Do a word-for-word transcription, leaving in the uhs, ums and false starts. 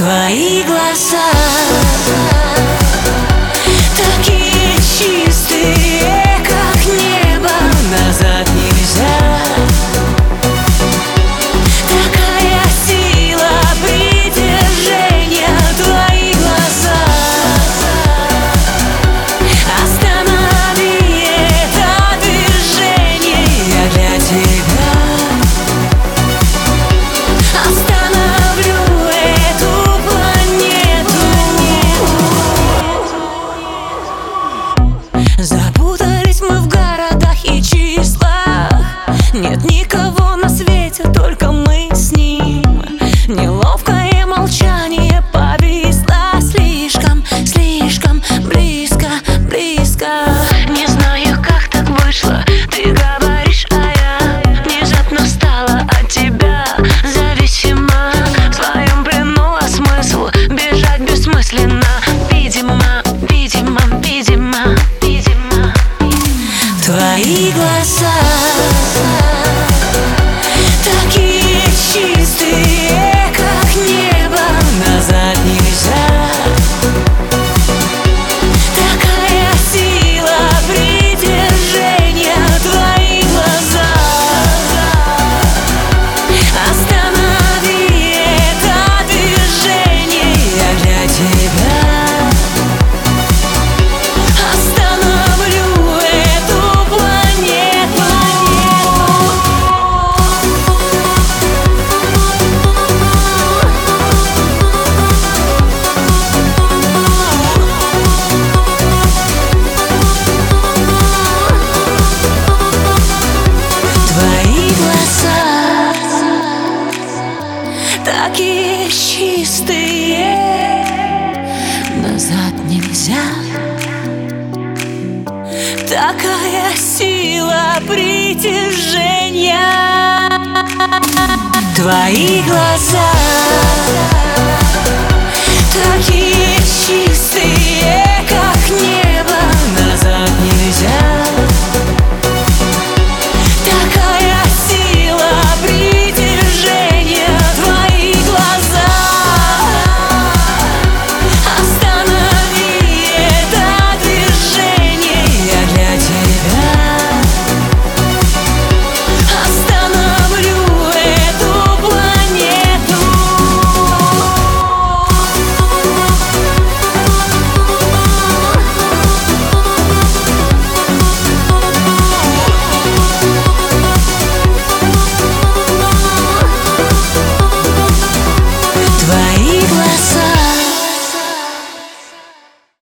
Твои глаза такие чистые, как небо, назад нельзя. Такая сила притяжения, твои глаза. Останови это движение, я для тебя. Остановлю эту планету. Запутались мы в городах и числах. Нет никого на свете, только мы с ним. Неловкое молчание повисло слишком, слишком близко, близко. Не знаю, как так вышло, ты говоришь, а я внезапно стала от тебя зависима. В своем плену, а смысл бежать бессмысленно. Видимо, видимо, видимо, видимо. Твои глаза такие чистые, как небо, назад нельзя. Такая сила притяжения, твои глаза. Останови это движение, я для тебя. Остановлю эту планету. Твои глаза такие чистые, назад нельзя. Такая сила притяжения. Твои глаза такие